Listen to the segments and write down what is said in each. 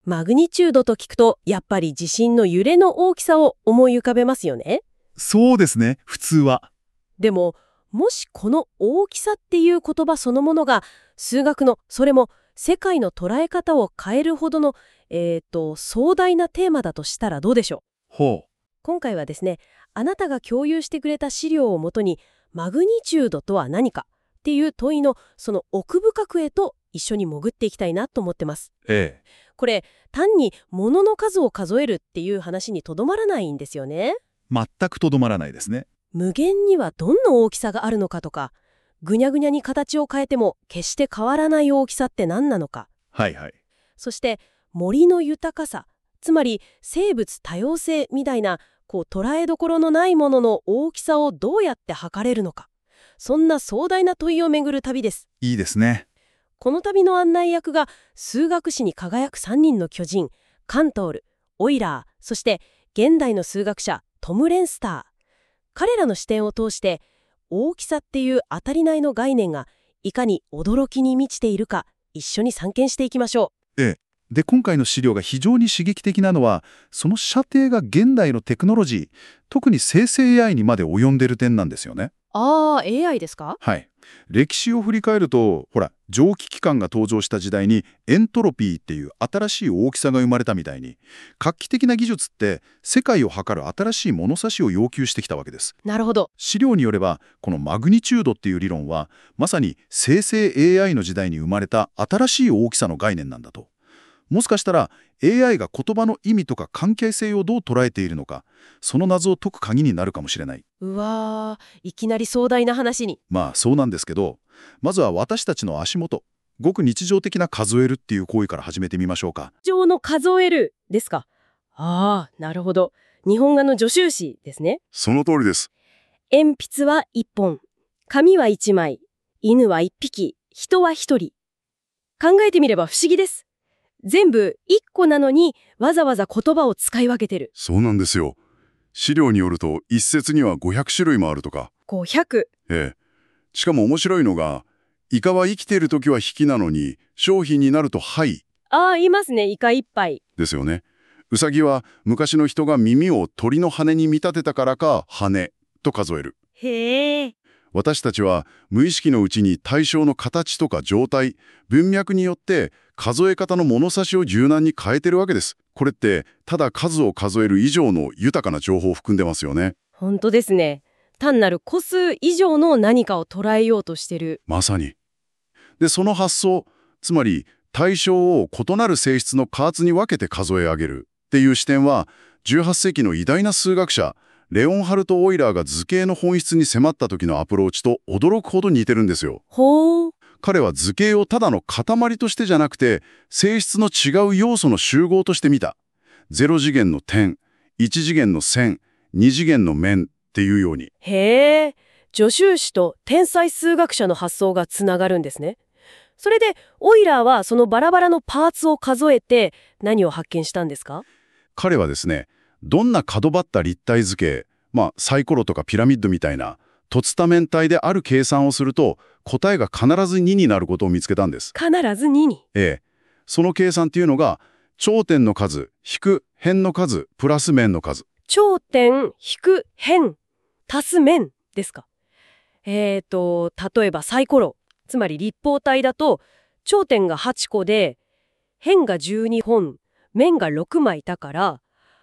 マグニチュードと聞くと、やっぱり地震の揺れの大きさを思い浮かべますよね。 そうですね、普通は。 でも、もしこの大きさっていう言葉そのものが、数学の、それも世界の捉え方を変えるほどの、壮大なテーマだとしたらどうでしょう。 ほう。 今回はですね、あなたが共有してくれた資料をもとに、マグニチュードとは何かっていう問いのその奥深くへと一緒に潜っていきたいなと思ってます。 ええ。 これ、単に物の数を数えるっていう話にとどまらないんですよね。 全くとどまらないですね。 無限にはどんな大きさがあるのかとか、ぐにゃぐにゃに形を変えても決して変わらない大きさって何なのか。 はいはい。 そして森の豊かさ、つまり生物多様性みたいな捉えどころのないものの大きさをどうやって測れるのか。そんな壮大な問いをめぐる旅です。 いいですね。 この旅の案内役が数学史に輝く3人の巨人、カントール、オイラー、そして現代の数学者トム・レンスター。彼らの視点を通して大きさっていう当たり前の概念がいかに驚きに満ちているか一緒に散見していきましょええ。で、今回の資料が非常に刺激的なのは、その射程が現代のテクノロジー、特に生成 AI にまで及んでる点なんですよね。 う。AI ですか？ はい。歴史を振り返ると、ほら、蒸気機関が登場した時代にエントロピーっていう新しい大きさが生まれたみたいに、画期的な技術って世界を測る新しい物差しを要求してきたわけです。 なるほど。 資料によれば、このマグニチュードっていう理論は、まさに生成 AI の時代に生まれた新しい大きさの概念なんだと。もしかしたら AI が言葉の意味とか関係性をどう捉えているのか、その謎を解く鍵になるかもしれない。 うわー、いきなり壮大な話に。 まあそうなんですけど、まずは私たちの足元、ごく日常的な数えるっていう行為から始めてみましょうか。 上の数えるですか？なるほど。日本画の助手詞ですね。 その通りです。 鉛筆は1本、紙は1枚、犬は1匹、人は1人。考えてみれば不思議です。全部1個なのにわざわざ言葉を使い分けてる。 そうなんですよ。資料によると一説には500種類もあるとか。 500。 ええ。しかも面白いのが、イカは生きている時は引きなのに、商品になるとはい言いますね。イカ1杯。 ですよね。ウサギは昔の人が耳を鳥の羽に見立てたからか羽と数える。 へえ。 私たちは無意識のうちに対象の形とか状態、文脈によって数え方の物差しを柔軟に変えてるわけです。これってただ数を数える以上の豊かな情報を含んでますよね。 本当ですね。単なる個数以上の何かを捉えようとしてる。 まさに。で、その発想、つまり対象を異なる性質のパーツに分けて数え上げるっていう視点は、18世紀の偉大な数学者、レオンハルト・オイラーが図形の本質に迫った時のアプローチと驚くほど似てるんですよ。 ほう。 彼は図形をただの塊としてじゃなくて、性質の違う要素の集合として見た。0次元の点、1次元の線、2次元の面っていうように。 へえ。助手詞と天才数学者の発想がつながるんですね。それでオイラーはそのバラバラのパーツを数えて何を発見したんですか？ 彼はですね、どんな角張った立体図形、サイコロとかピラミッドみたいな凸多面体である計算をすると、答えが必ず2になることを見つけたんです。 必ず2に。 ええ。その計算っていうのが、頂点の数引く辺の数プラス面の数。 頂点引く辺足す面ですか？例えばサイコロ、つまり立方体だと頂点が8個で辺が12本、面が6枚だから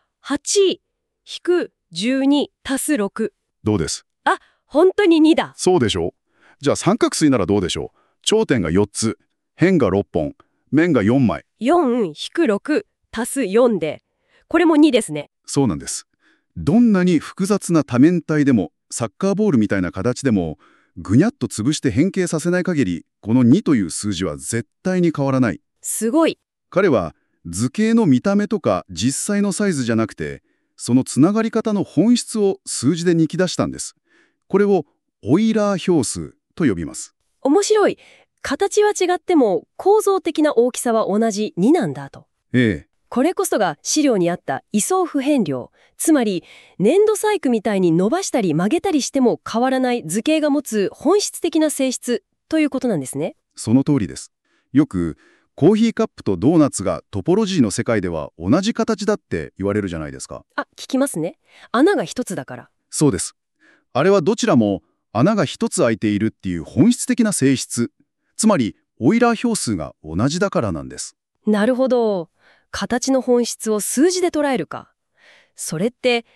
8引く12足す6。 どうです？ 本当に2だ。 そうでしょう。じゃあ三角錐ならどうでしょう。頂点が4つ、辺が6本、面が4枚。 4引く6足す4で、これも2ですね。 そうなんです。どんなに複雑な多面体でも、サッカーボールみたいな形でも、ぐにゃっと潰して変形させない限り、この2という数字は絶対に変わらない。 すごい。 彼は図形の見た目とか実際のサイズじゃなくて、そのつながり方の本質を数字で抜き出したんです。これをオイラー表数と呼びます。 面白い。形は違っても構造的な大きさは同じ2なんだと。 ええ。 これこそが資料にあった位相不変量、つまり粘土細工みたいに伸ばしたり曲げたりしても変わらない図形が持つ本質的な性質ということなんですね。 その通りです。よくコーヒーカップとドーナツがトポロジーの世界では同じ形だって言われるじゃないですか。 あ、聞きますね。穴が一つだから。 そうです。あれはどちらも穴が一つ開いているっていう本質的な性質、つまりオイラー票数が同じだからなんです。 なるほど。形の本質を数字で捉えるか。それって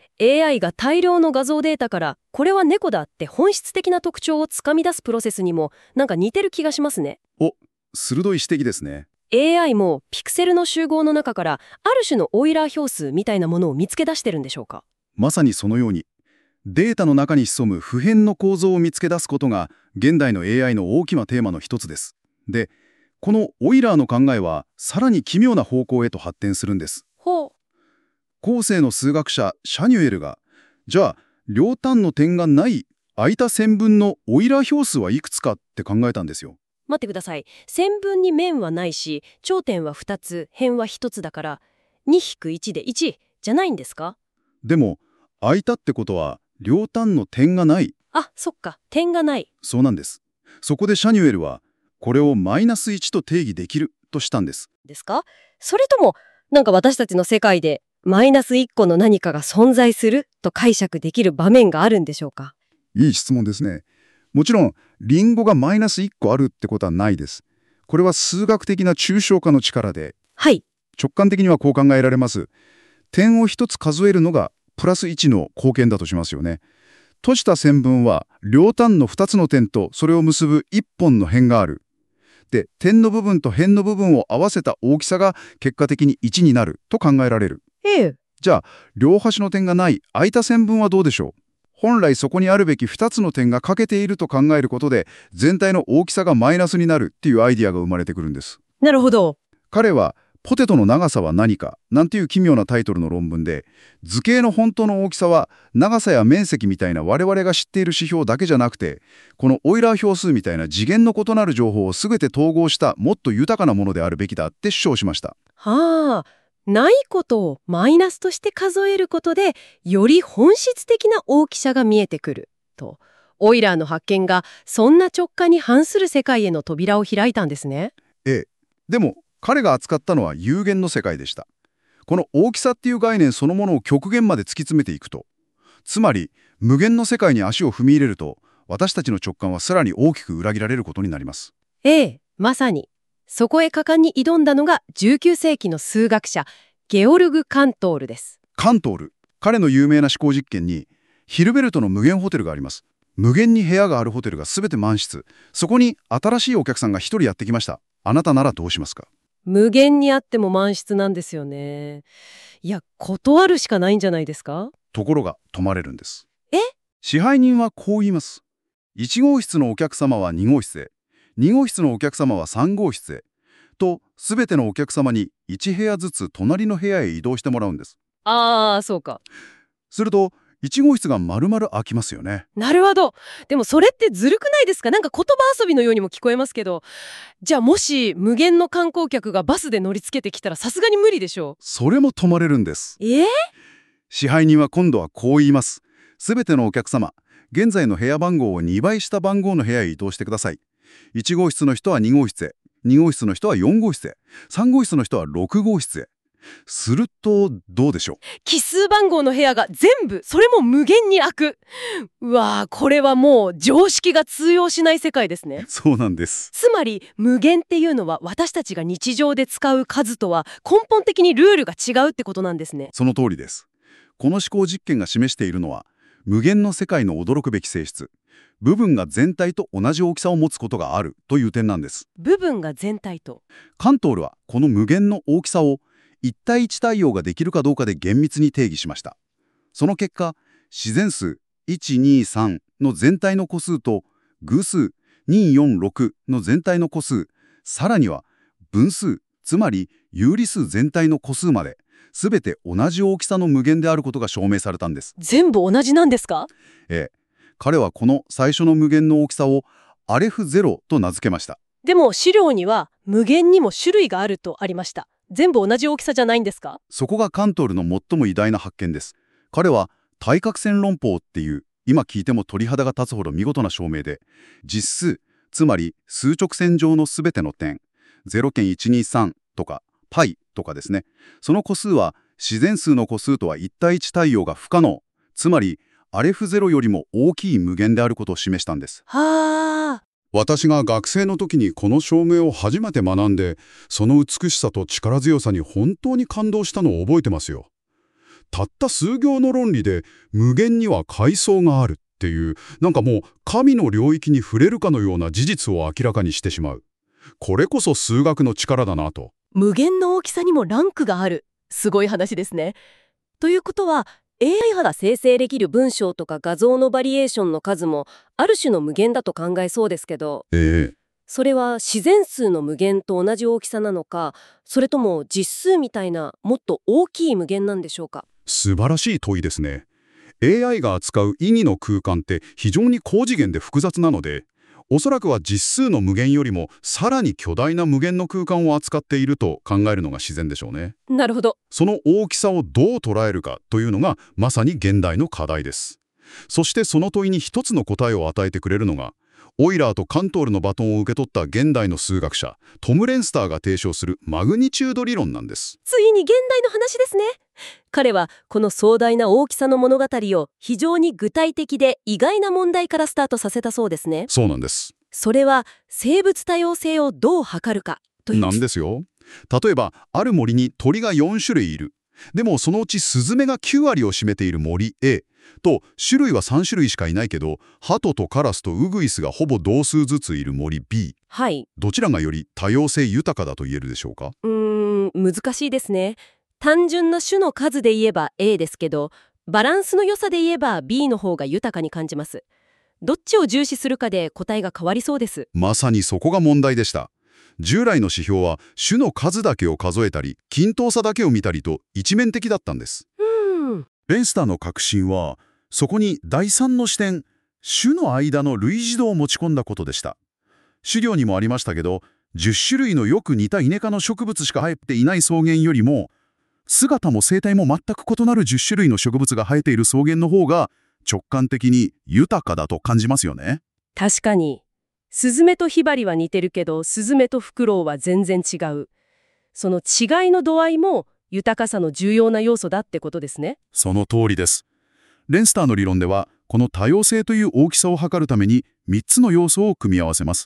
AI が大量の画像データからこれは猫だって本質的な特徴をつかみ出すプロセスにもなんか似てる気がしますね。 お、鋭い指摘ですね。 AI もピクセルの集合の中からある種のオイラー票数みたいなものを見つけ出してるんでしょうか。 まさにそのように、データの中に潜む普遍の構造を見つけ出すことが現代の AI の大きなテーマの一つです。で、このオイラーの考えはさらに奇妙な方向へと発展するんです。 ほう。 後世の数学者シャニュエルが、じゃあ両端の点がない空いた線分のオイラー票数はいくつかって考えたんですよ。 待ってください。線分に面はないし、頂点は2つ、辺は1つだから、2-1で1じゃないんですか？ でも空いたってことは両端の点がない。 あ、そっか。点がない。 そうなんです。そこでシャニュエルはこれをマイナス1と定義できるとしたんです。 ですか？それとも、なんか私たちの世界で、マイナス1個の何かが存在すると解釈できる場面があるんでしょうか？ いい質問ですね。もちろんリンゴがマイナス1個あるってことはないです。これは数学的な抽象化の力で、 はい。 直感的にはこう考えられます。点を1つ数えるのがプラス1の貢献だとしますよね。閉じた線分は両端の2つの点とそれを結ぶ1本の辺がある。で、点の部分と辺の部分を合わせた大きさが結果的に1になると考えられる。 ええ。 じゃあ、両端の点がない空いた線分はどうでしょう？本来そこにあるべき2つの点が欠けていると考えることで、全体の大きさがマイナスになるっていうアイディアが生まれてくるんです。 なるほど。 彼は、ポテトの長さは何かなんていう奇妙なタイトルの論文で、図形の本当の大きさは長さや面積みたいな我々が知っている指標だけじゃなくて、このオイラー票数みたいな次元の異なる情報を全て統合したもっと豊かなものであるべきだって主張しました。 はあ。ないことをマイナスとして数えることで、より本質的な大きさが見えてくると。オイラーの発見がそんな直感に反する世界への扉を開いたんですね。 ええ。でも彼が扱ったのは有限の世界でした。この大きさっていう概念そのものを極限まで突き詰めていくと、つまり無限の世界に足を踏み入れると、私たちの直感はさらに大きく裏切られることになります。 ええ、まさに。そこへ果敢に挑んだのが19世紀の数学者、ゲオルグ・カントールです。 カントール、彼の有名な思考実験に、ヒルベルトの無限ホテルがあります。無限に部屋があるホテルが全て満室。そこに新しいお客さんが一人やってきました。あなたならどうしますか？ 無限にあっても満室なんですよね。いや、断るしかないんじゃないですか？ ところが泊まれるんです。 え？ 支配人はこう言います。1号室のお客様は2号室へ。2号室のお客様は3号室へ。と、すべてのお客様に1部屋ずつ隣の部屋へ移動してもらうんです。 ああ、そうか。 すると、1号室が丸々空きますよね。 なるほど。でもそれってずるくないですか？なんか言葉遊びのようにも聞こえますけど。じゃあもし無限の観光客がバスで乗りつけてきたらさすがに無理でしょそれも泊まれるんです。 う。えー、 支配人は今度はこう言います。すべてのお客様、現在の部屋番号を2倍した番号の部屋へ移動してください。1号室の人は2号室へ。2号室の人は4号室へ。3号室の人は6号室へ。すると、どうでしょう？ 奇数番号の部屋が全部、それも無限に開く。うわー、これはもう常識が通用しない世界ですね。 そうなんです。 つまり無限っていうのは私たちが日常で使う数とは根本的にルールが違うってことなんですね。 その通りです。この思考実験が示しているのは、無限の世界の驚くべき性質。部分が全体と同じ大きさを持つことがあるという点なんです。 部分が全体と。 カントールはこの無限の大きさを1対1対応ができるかどうかで厳密に定義しました。その結果、自然数1、2、3の全体の個数と偶数2、4、6の全体の個数、さらには分数、つまり有理数全体の個数まで、すべて同じ大きさの無限であることが証明されたんです。 全部同じなんですか？ ええ。彼はこの最初の無限の大きさをアレフ0と名付けました。 でも資料には無限にも種類があるとありました。全部同じ大きさじゃないんですか？ そこがカントールの最も偉大な発見です。彼は対角線論法っていう今聞いても鳥肌が立つほど見事な証明で、実数、つまり数直線上のすべての点、 0.123とか π とかですね。その個数は自然数の個数とは1対1対応が不可能。つまり、アレフ0よりも大きい無限であることを示したんです。 はあ。 私が学生の時にこの証明を初めて学んで、その美しさと力強さに本当に感動したのを覚えてますよ。たった数行の論理で無限には階層があるっていう、なんかもう神の領域に触れるかのような事実を明らかにしてしまう。これこそ数学の力だなと。 無限の大きさにもランクがある。すごい話ですね。ということは、AI が生成できる文章とか画像のバリエーションの数もある種の無限だと考えそうですけど、それは自然数の無限と同じ大きさなのか、それとも実数みたいなもっと大きい無限なんでしょうか。 素晴らしい問いですね。AI が扱う意義の空間って非常に高次元で複雑なので、おそらくは実数の無限よりもさらに巨大な無限の空間を扱っていると考えるのが自然でしょうね。 なるほど。 その大きさをどう捉えるかというのがまさに現代の課題です。そしてその問いに一つの答えを与えてくれるのが、オイラーとカントールのバトンを受け取った現代の数学者、トム・レンスターが提唱するマグニチュード理論なんです。 ついに現代の話ですね。彼はこの壮大な大きさの物語を非常に具体的で意外な問題からスタートさせたそうですね。 そうなんです。 それは生物多様性をどう測るかという。 なんですよ。例えば、ある森に鳥が4種類いる。でもそのうちスズメが9割を占めている森 A と、種類は3種類しかいないけど、鳩とカラスとウグイスがほぼ同数ずついる森 B。 はい。 どちらがより多様性豊かだと言えるでしょうか？ 難しいですね。単純な種の数で言えば A ですけど、バランスの良さで言えば B の方が豊かに感じます。どっちを重視するかで答えが変わりそうです。 まさにそこが問題でした。従来の指標は種の数だけを数えたり、均等さだけを見たりと一面的だったんです。レンスターの革新は、そこに第三の視点、種の間の類似度を持ち込んだことでした。資料にもありましたけど、10種類のよく似たイネ科の植物しか生えていない草原よりも、姿も生態も全く異なる10種類の植物が生えている草原の方が直感的に豊かだと感じますよね。 確かに。スズメとヒバリは似てるけど、スズメとフクロウは全然違う。その違いの度合いも豊かさの重要な要素だってことですね。 その通りです。レンスターの理論では、この多様性という大きさを測るために3つの要素を組み合わせます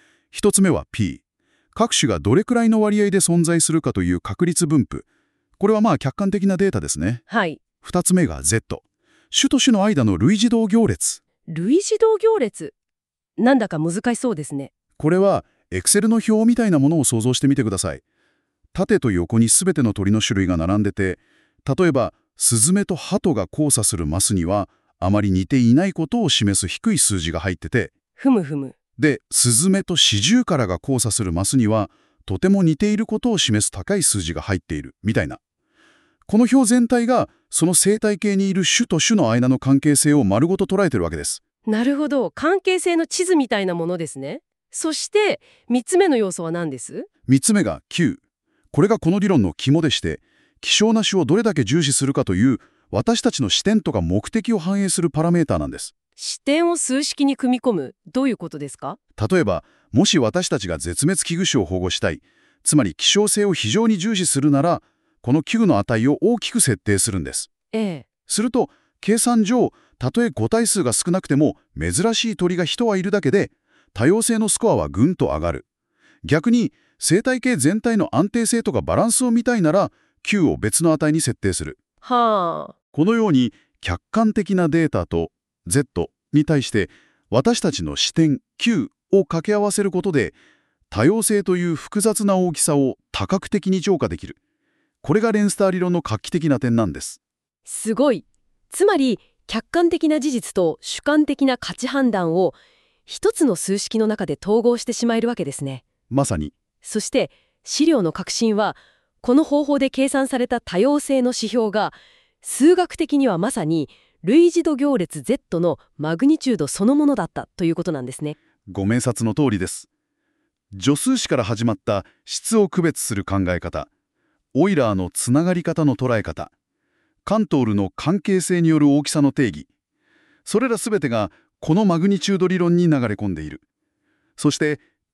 。1つ目は P。各種がどれくらいの割合で存在するかという確率分布。これは客観的なデータですね。 はい。 2つ目が Z。種と種の間の類似度行列。 類似度行列。なんだか難しそうですね。 これは Excel の表みたいなものを想像してみてください。縦と横に全ての鳥の種類が並んでて、例えばスズメとハトが交差するマスにはあまり似ていないことを示す低い数字が入ってて、 ふむふむ。 で、スズメとシジュウカラが交差するマスにはとても似ていることを示す高い数字が入っているみたいな。この表全体がその生態系にいる種と種の間の関係性を丸ごと捉えてるわけです。 なるほど。関係性の地図みたいなものですね。そして3つ目の要素は何です？ 3つ目が Q。これがこの理論の肝でして、希少な種をどれだけ重視するかという私たちの視点とか目的を反映するパラメーターなんです。 視点を数式に組み込む。どういうことですか？ 例えば、もし私たちが絶滅危惧種を保護したい、つまり希少性を非常に重視するなら、この Q の値を大きく設定するんです。すると、計算上、たとえ個体数が少なくても珍しい鳥が1羽いるだけで、多様性のスコアはぐんと上がる。逆に、生態系全体の安定性とかバランスを見たいなら、Q を別の値に設定する。 はあ。 このように、客観的なデータと Z に対して、私たちの視点 Q を掛け合わせることで、多様性という複雑な大きさを多角的に評価できる。これがレンスター理論の画期的な点なんです。 すごい。つまり、客観的な事実と主観的な価値判断を一つの数式の中で統合してしまえるわけですね。 まさに。 そして資料の革新はこの方法で計算された多様性の指標が数学的にはまさに類似度行列 Z のマグニチュードそのものだったということなんですね。 ご明察の通りです。助数詞から始まった質を区別する考え方、オイラーのつながり方の捉え方、カントールの関係性による大きさの定義、それらすべてがこのマグニチュード理論に流れ込んでいる。そして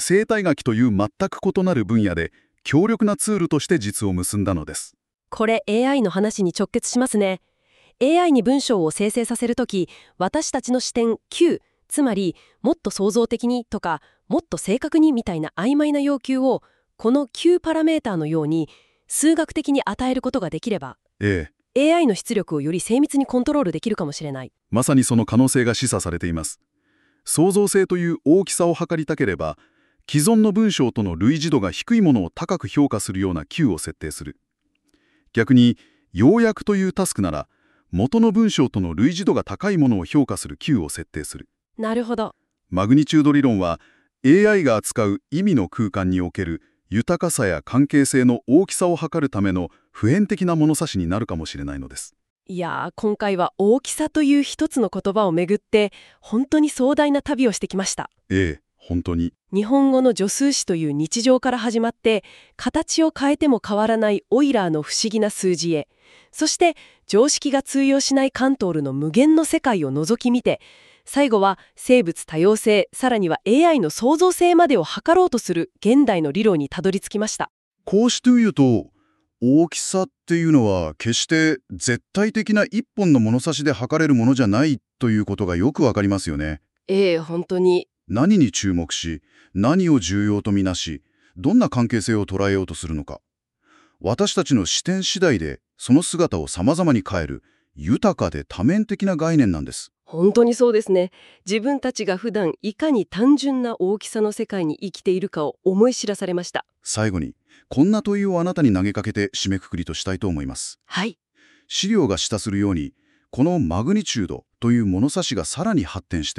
生態学という全く異なる分野で強力なツールとして実を結んだのです。 これ AI の話に直結しますね。AI に文章を生成させるとき、私たちの視点 Q、つまりもっと創造的にとかもっと正確にみたいな曖昧な要求をこの Q パラメーターのように数学的に与えることができれば、AI の出力をより精密にコントロールできるかもしれない。 まさにその可能性が示唆されています。創造性という大きさを測りたければ、既存の文章との類似度が低いものを高く評価するような Q を設定する。逆に、要約というタスクなら、元の文章との類似度が高いものを評価する Q を設定する。 なるほど。 マグニチュード理論は、AI が扱う意味の空間における豊かさや関係性の大きさを測るための普遍的な物差しになるかもしれないのです。 いやー、今回は大きさという一つの言葉をめぐって本当に壮大な旅をしてきました。 本当に。 日本語の助数詞という日常から始まって形を変えても変わらないオイラーの不思議な数字へ、そして常識が通用しないカントールの無限の世界を覗き見て、最後は生物多様性、さらには AI の創造性までを測ろうとする現代の理論にたどり着きました。 こうして言うと、大きさっていうのは決して絶対的な一本の物差しで測れるものじゃないということがよくわかりますよね。 本当に。 何に注目し、何を重要とみなし、どんな関係性を捉えようとするのか。私たちの視点次第でその姿を様々に変える豊かで多面的な概念なんです。 本当にそうですね。自分たちが普段いかに単純な大きさの世界に生きているかを思い知らされました。 最後に、こんな問いをあなたに投げかけて締めくくりとしたいと思います。 はい。 資料が示唆するように、このマグニチュードという物差しがさらに発展して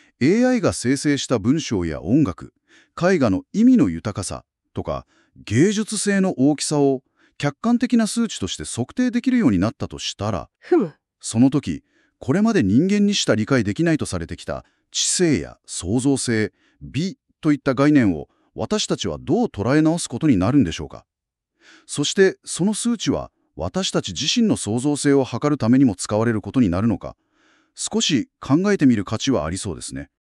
、AI が生成した文章や音楽、絵画の意味の豊かさとか、芸術性の大きさを客観的な数値として測定できるようになったとしたら、その時、これまで人間にしか理解できないとされてきた知性や創造性、美といった概念を私たちはどう捉え直すことになるんでしょうか。そしてその数値は私たち自身の創造性を測るためにも使われることになるのか、少し考えてみる価値はありそうですね。